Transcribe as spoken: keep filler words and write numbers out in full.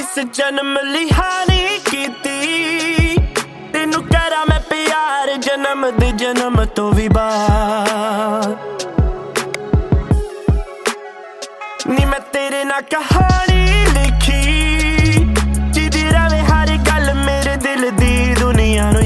इस जन्म लिहानी कीती तेनू करा मैं प्यार जन्म दे जन्म तो भी बाद नी मैं तेरे ना कहानी लिखी